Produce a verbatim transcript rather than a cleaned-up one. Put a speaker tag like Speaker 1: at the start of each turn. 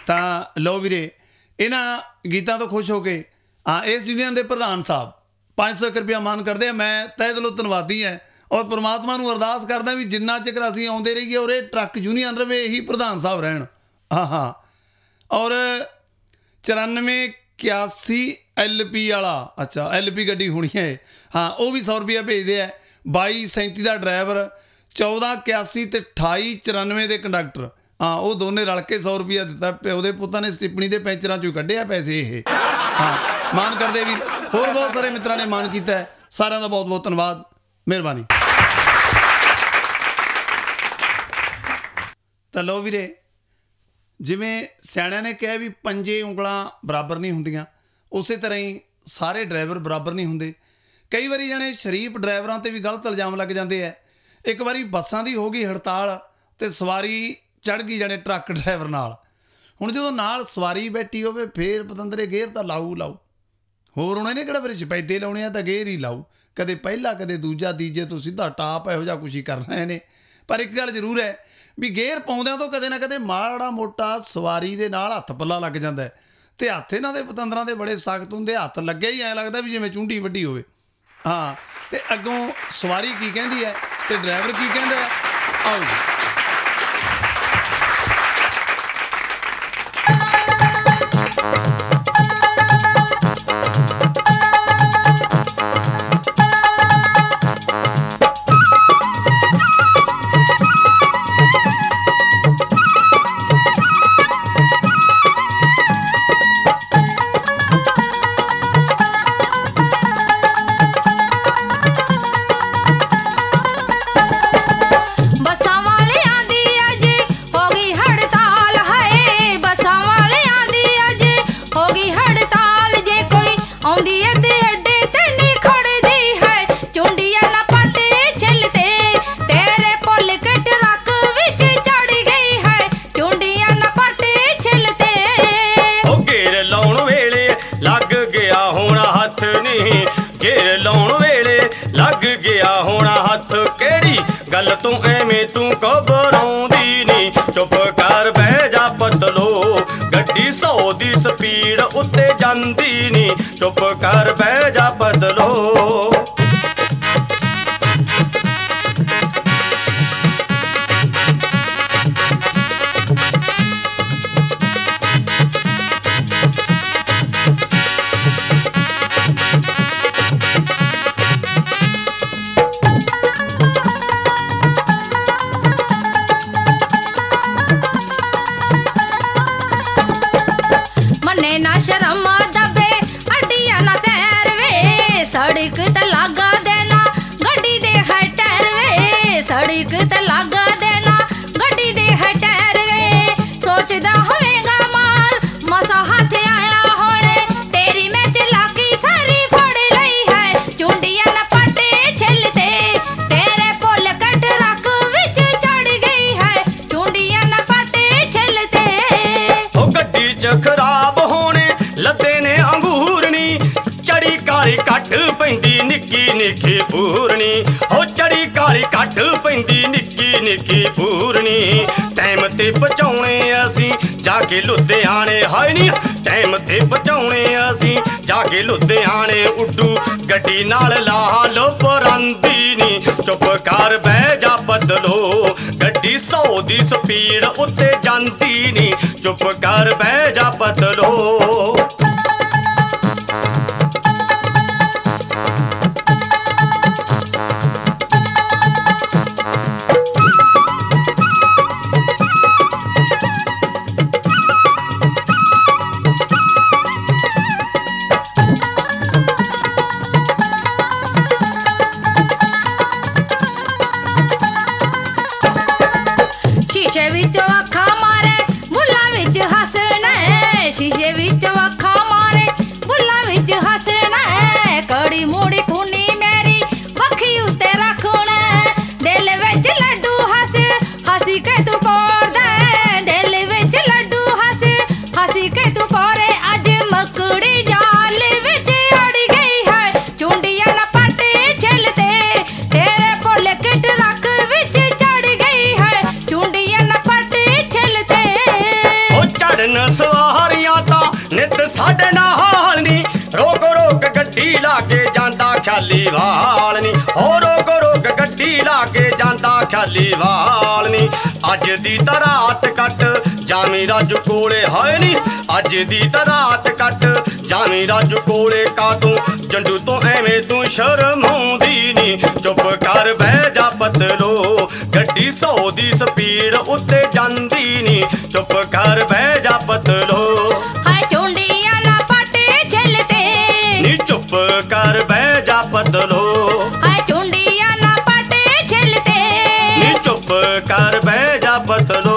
Speaker 1: ਤਾਂ ਲਓ ਵੀਰੇ, ਇਹਨਾਂ ਗੀਤਾਂ ਤੋਂ ਖੁਸ਼ ਹੋ ਕੇ ਹਾਂ ਇਸ ਯੂਨੀਅਨ ਦੇ ਪ੍ਰਧਾਨ ਸਾਹਿਬ ਪੰਜ ਸੌ ਇੱਕ ਰੁਪਇਆ ਮਾਨ ਕਰਦੇ ਆ। ਮੈਂ ਤਹਿ ਦਿਲੋਂ ਧੰਨਵਾਦੀ ਹੈ ਔਰ ਪਰਮਾਤਮਾ ਨੂੰ ਅਰਦਾਸ ਕਰਦਾ ਵੀ ਜਿੰਨਾ ਚਿਰ ਅਸੀਂ ਆਉਂਦੇ ਰਹੀਏ ਔਰ ਇਹ ਟਰੱਕ ਯੂਨੀਅਨ ਰਵੇ, ਇਹੀ ਪ੍ਰਧਾਨ ਸਾਹਿਬ ਰਹਿਣ। ਹਾਂ ਹਾਂ ਔਰ ਚੁਰਾਨਵੇਂ ਇਕਿਆਸੀ ਐਲ ਪੀ ਵਾਲਾ, ਅੱਛਾ ਐਲ ਪੀ ਗੱਡੀ ਹੋਣੀ ਹੈ, ਹਾਂ ਉਹ ਵੀ ਸੌ ਰੁਪਇਆ ਭੇਜਦੇ ਆ। ਬਾਈ ਸੈਂਤੀ ਦਾ ਡਰਾਈਵਰ, ਚੌਦਾਂ ਇਕਿਆਸੀ ਅਤੇ ਅਠਾਈ ਚੁਰਾਨਵੇਂ ਦੇ ਕੰਡਕਟਰ, ਹਾਂ ਉਹ ਦੋਨੇ ਰਲ ਕੇ ਸੌ ਰੁਪਇਆ ਦਿੱਤਾ। ਪਿਓ ਦੇ ਪੁੱਤਾਂ ਨੇ ਸਟਿੱਪਣੀ ਦੇ ਪੈਂਚਰਾਂ 'ਚੋਂ ਕੱਢਿਆ ਪੈਸੇ ਇਹ। ਹਾਂ ਮਾਨ ਕਰਦੇ ਵੀਰ, ਹੋਰ ਬਹੁਤ ਸਾਰੇ ਮਿੱਤਰਾਂ ਨੇ ਮਾਨ ਕੀਤਾ ਹੈ, ਸਾਰਿਆਂ ਦਾ ਬਹੁਤ ਬਹੁਤ ਧੰਨਵਾਦ, ਮਿਹਰਬਾਨੀ। ਤਾਂ ਲਓ ਵੀਰੇ, ਜਿਵੇਂ ਸਿਆਣਿਆਂ ਨੇ ਕਿਹਾ ਵੀ ਪੰਜੇ ਉਂਗਲਾਂ ਬਰਾਬਰ ਨਹੀਂ ਹੁੰਦੀਆਂ, ਉਸੇ ਤਰ੍ਹਾਂ ਹੀ ਸਾਰੇ ਡਰਾਈਵਰ ਬਰਾਬਰ ਨਹੀਂ ਹੁੰਦੇ। ਕਈ ਵਾਰੀ ਜਾਣੇ ਸ਼ਰੀਫ ਡਰਾਈਵਰਾਂ 'ਤੇ ਵੀ ਗਲਤ ਇਲਜ਼ਾਮ ਲੱਗ ਜਾਂਦੇ ਹੈ। ਇੱਕ ਵਾਰੀ ਬੱਸਾਂ ਦੀ ਹੋ ਗਈ ਹੜਤਾਲ ਅਤੇ ਸਵਾਰੀ ਚੜ੍ਹ ਗਈ ਜਾਣੇ ਟਰੱਕ ਡਰਾਈਵਰ ਨਾਲ। ਹੁਣ ਜਦੋਂ ਨਾਲ ਸਵਾਰੀ ਬੈਠੀ ਹੋਵੇ ਫਿਰ ਪਤੰਦਰੇ ਗੇਅਰ ਤਾਂ ਲਾਊ ਲਾਊ, ਹੋਰ ਹੁਣ ਇਹਨੇ ਕਿਹੜਾ ਫਿਰ ਸਪੈਦੇ ਲਾਉਣੇ ਆ, ਤਾਂ ਗੇਅਰ ਹੀ ਲਾਊ, ਕਦੇ ਪਹਿਲਾ ਕਦੇ ਦੂਜਾ ਤੀਜੇ ਤੋਂ ਸਿੱਧਾ ਟਾਪ, ਇਹੋ ਜਿਹਾ ਕੁਛ ਹੀ ਕਰਨਾ ਇਹਨੇ। ਪਰ ਇੱਕ ਗੱਲ ਜ਼ਰੂਰ ਹੈ ਵੀ ਗੇਅਰ ਪਾਉਂਦਿਆਂ ਤੋਂ ਕਦੇ ਨਾ ਕਦੇ ਮਾੜਾ ਮੋਟਾ ਸਵਾਰੀ ਦੇ ਨਾਲ ਹੱਥ ਪੱਲਾ ਲੱਗ ਜਾਂਦਾ ਅਤੇ ਹੱਥ ਇਹਨਾਂ ਦੇ ਪਤੰਦਰਾਂ ਦੇ ਬੜੇ ਸਖਤ ਹੁੰਦੇ, ਹੱਥ ਲੱਗਿਆ ਹੀ ਐਂ ਲੱਗਦਾ ਵੀ ਜਿਵੇਂ ਚੁੰਡੀ ਵੱਡੀ ਹੋਵੇ। ਹਾਂ ਅਤੇ ਅੱਗੋਂ ਸਵਾਰੀ ਕੀ ਕਹਿੰਦੀ ਹੈ ਅਤੇ ਡਰਾਈਵਰ ਕੀ ਕਹਿੰਦਾ ਹੈ, ਆਓ ਜੀ।
Speaker 2: ਗੱਲ ਤੂੰ ਐਵੇਂ ਤੂੰ ਘਬਰਾਉਂਦੀ ਨੀ, ਚੁੱਪ ਕਰ ਬਹਿ ਜਾ ਪਤਲੋ, ਗੱਡੀ ਸੌ ਦੀ ਸਪੀਡ ਉੱਤੇ ਜਾਂਦੀ ਨੀ, ਚੁੱਪ ਕਰ ਬਹਿ ਜਾ ਪਤਲੋ।
Speaker 3: ਨਾ ਸ਼ਰਮ ਦਬੇ ਅੱਡੀਆਂ ਨਾ ਪੈਰ ਵੇ, ਸੜਕ ਤੇ ਲੱਗਾ ਦੇਣਾ ਗੱਡੀ ਦੇ ਹੈ ਟਾਇਰ ਵੇ, ਸੜਕ ਤੇ ਲੱਗਾ ਦੇਣਾ ਗੱਡੀ ਦੇ ਹੈ ਟਾਇਰ ਵੇ। ਸੋਚਦਾ ਹੋਵੇਗਾ ਮਾਲ ਮਸਾ ਹੱਥ ਆਇਆ ਹੋਣੇ, ਤੇਰੀ ਮੈਂ ਚਲਾਕੀ ਸਾਰੀ ਫੜ ਲਈ ਹੈ, ਚੁੰਡੀਆਂ ਨਾ ਪਾਟੇ ਛਿੱਲਤੇ ਤੇਰੇ ਭੁੱਲ ਕੇ ਟਰੱਕ ਵਿੱਚ ਚੜ ਗਈ ਹੈ, ਚੁੰਡੀਆਂ ਨਾ ਪਾਟੇ ਛਿੱਲਤੇ।
Speaker 2: ਉਹ ਗੱਡੀ 'ਚ ਖਰਾਬ ਲੱਦੇ ਨੇ ਅੰਗੂਰਨੀ, ਚੜੀ ਕਾਲੀ ਘੱਟ ਪੈਂਦੀ ਨਿੱਕੀ ਨਿੱਕੀ ਪੂਰਨੀ, ਹੋ ਚੜੀ ਕਾਲੀ ਘੱਟ ਪੈਂਦੀ ਨਿੱਕੀ ਨਿੱਕੀ ਪੂਰਨੀ। ਟਾਈਮ ਤੇ ਪਹੁੰਚਾਉਣੇ ਅਸੀਂ ਜਾ ਕੇ ਲੁਧਿਆਣੇ, ਹਾਏ ਨੀ ਟਾਈਮ ਤੇ ਪਹੁੰਚਾਉਣੇ ਅਸੀਂ ਜਾ ਕੇ ਲੁਧਿਆਣੇ, ਉੱਡੂ ਗੱਡੀ ਨਾਲ ਲਾਹ ਲੋ ਪਰਾਂਦੀ ਨੀ, ਚੁੱਪ ਕਰ ਬਹਿ ਜਾ ਬਦਲੋ, ਗੱਡੀ ਸੌ ਦੀ ਸਪੀਡ ਉੱਤੇ ਜਾਂਦੀ ਨੀ, ਚੁੱਪ ਕਰ ਬਹਿ ਜਾ ਬਦਲੋ।
Speaker 3: ਸ਼ੀਸ਼ੇ ਵਿੱਚੋਂ ਅੱਖਾਂ ਮਾਰੇ ਬੁੱਲਾਂ ਵਿੱਚ ਹੱਸਣਾ, ਸ਼ੀਸ਼ੇ ਵਿੱਚੋਂ ਅੱਖਾਂ ਮਾਰੇ ਬੁੱਲਾਂ ਵਿੱਚ ਹੱਸਣਾ, ਕੜੀ ਮੂੜੀ ਕੁੰਨੀ ਮੇਰੀ ਵੱਖੀ ਉੱਤੇ ਰੱਖਣਾ, ਦਿਲ ਵਿੱਚ ਲੱਡੂ ਹੱਸ ਹੱਸੀ ਕੇ ਤੂੰ ਪੋਰਦਾ, ਦਿਲ ਵਿੱਚ ਲੱਡੂ ਹੱਸ ਹੱਸੀ ਕੇ ਤੂੰ ਪੋਰੇ, ਅੱਜ ਮੱਕੜੀ ਜਾਲ ਵਿੱਚ ਅੜ ਗਈ ਹੈ, ਚੁੰਡੀਆਂ ਨਾ ਪਾਟੇ ਛਿੱਲਤੇ ਤੇਰੇ ਭੁੱਲ ਕੇ ਟਰੱਕ ਵਿੱਚ ਚੜ ਗਈ ਹੈ, ਚੁੰਡੀਆਂ ਨਾ ਪਾਟੇ ਛਿੱਲਤੇ।
Speaker 2: ਚੜਨ ਸਵਾਰੀਆਂ ਤਾਂ ਨਿਤ ਸਾਡੇ ਨਾਲ ਨੀ ਰੋਕ ਰੋਕ ਗੱਡੀ ਲਾ ਕੇ ਜਾਂਦਾ ਖਾਲੀ ਵਾਲ ਨੀ ਹੋ ਰੋਕ ਰੋਕ ਗੱਡੀ ਲਾ ਕੇ ਜਾਂਦਾ ਖਾਲੀ ਵਾਲ ਨੀ ਅੱਜ ਦੀ ਤਾਂ ਰਾਤ ਕੱਟ ਜਾਵੀਂ ਰਾਜੂ ਕੋਲੇ ਹਾਏ ਨੀ ਅੱਜ ਦੀ ਤਾਂ ਰਾਤ ਕੱਟ ਜਾਵੀਂ ਰਾਜੂ ਕੋਲੇ ਕਾਤੋਂ ਜੰਡੂ ਤੋਂ ਐਵੇਂ ਤੂੰ ਸ਼ਰਮਾਉਂਦੀ ਨੀ ਚੁੱਪ ਕਰ ਬਹਿ ਜਾ ਪਤਲੋ ਗੱਡੀ ਸੌ ਦੀ ਸਪੀਡ ਉੱਤੇ ਜਾਂਦੀ ਨੀ ਚੁੱਪ ਕਰ ਬਹਿ ਜਾ ਪਤਲੋ
Speaker 3: ਹਾਏ ਚੁੰਡੀਆਂ ਨਾ ਪਾਟੇ ਛਿਲਤੇ
Speaker 2: ਨੀ ਚੁੱਪ ਕਰ ਬਹਿ ਜਾ ਪਤਲੋ
Speaker 3: ਹਾਏ ਚੁੰਡੀਆਂ ਨਾ ਪਾਟੇ ਛਿਲਤੇ
Speaker 2: ਨੀ ਚੁੱਪ ਕਰ ਬਹਿ ਜਾ ਪਤਲੋ